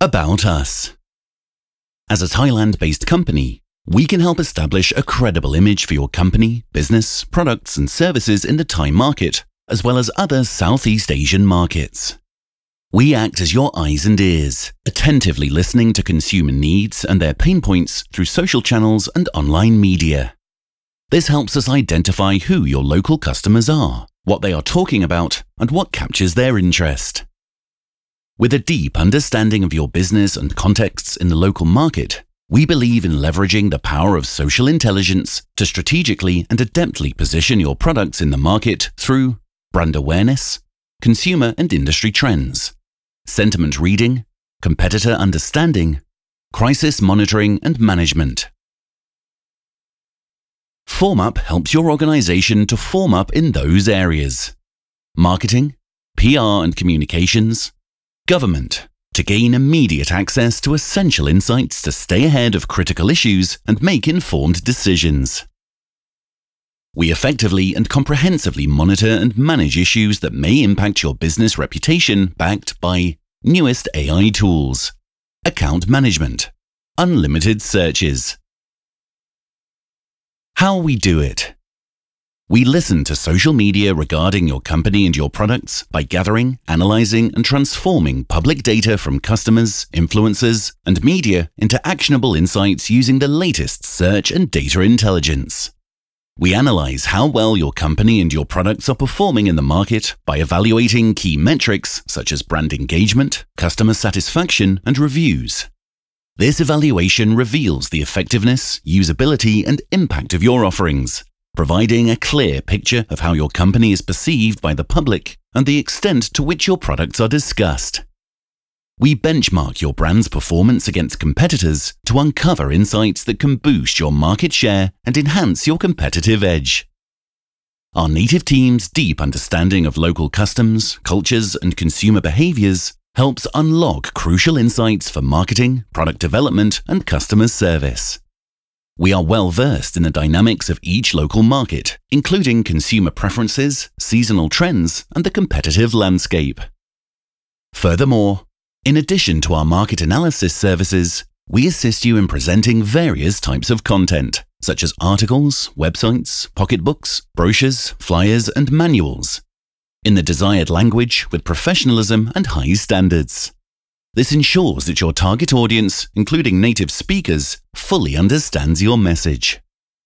About us. As a Thailand-based company, we can help establish a credible image for your company, business, products and services in the Thai market, as well as other Southeast Asian markets. We act as your eyes and ears, attentively listening to consumer needs and their pain points through social channels and online media. This helps us identify who your local customers are, what they are talking about, and what captures their interest. With a deep understanding of your business and contexts in the local market, we believe in leveraging the power of social intelligence to strategically and adeptly position your products in the market through brand awareness, consumer and industry trends, sentiment reading, competitor understanding, crisis monitoring and management. FormUp helps your organization to form up in those areas: marketing, PR and communications, government, to gain immediate access to essential insights to stay ahead of critical issues and make informed decisions. We effectively and comprehensively monitor and manage issues that may impact your business reputation, backed by newest AI tools, account management, unlimited searches. How we do it. We listen to social media regarding your company and your products by gathering, analyzing, and transforming public data from customers, influencers, and media into actionable insights using the latest search and data intelligence. We analyze how well your company and your products are performing in the market by evaluating key metrics such as brand engagement, customer satisfaction, and reviews. This evaluation reveals the effectiveness, usability, and impact of your offerings, providing a clear picture of how your company is perceived by the public and the extent to which your products are discussed. We benchmark your brand's performance against competitors to uncover insights that can boost your market share and enhance your competitive edge. Our native team's deep understanding of local customs, cultures, and consumer behaviors helps unlock crucial insights for marketing, product development, and customer service. We are well versed in the dynamics of each local market, including consumer preferences, seasonal trends, and the competitive landscape. Furthermore, in addition to our market analysis services, we assist you in presenting various types of content, such as articles, websites, pocketbooks, brochures, flyers, and manuals, in the desired language with professionalism and high standards. This ensures that your target audience, including native speakers, fully understands your message.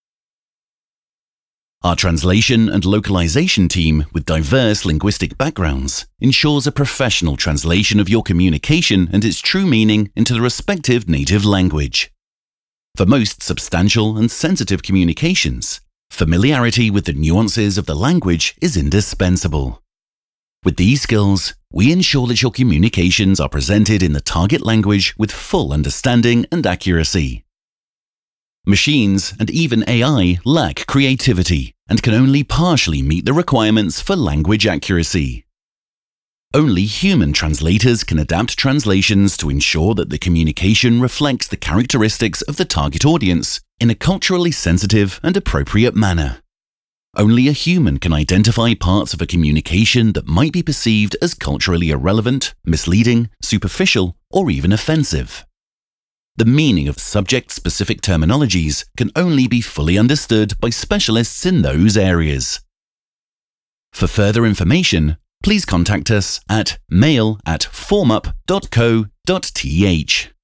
Our translation and localization team with diverse linguistic backgrounds ensures a professional translation of your communication and its true meaning into the respective native language. For most substantial and sensitive communications, familiarity with the nuances of the language is indispensable. With these skills, we ensure that your communications are presented in the target language with full understanding and accuracy. Machines and even AI lack creativity and can only partially meet the requirements for language accuracy. Only human translators can adapt translations to ensure that the communication reflects the characteristics of the target audience in a culturally sensitive and appropriate manner. Only a human can identify parts of a communication that might be perceived as culturally irrelevant, misleading, superficial, or even offensive. The meaning of subject-specific terminologies can only be fully understood by specialists in those areas. For further information, please contact us at mail@formup.co.th.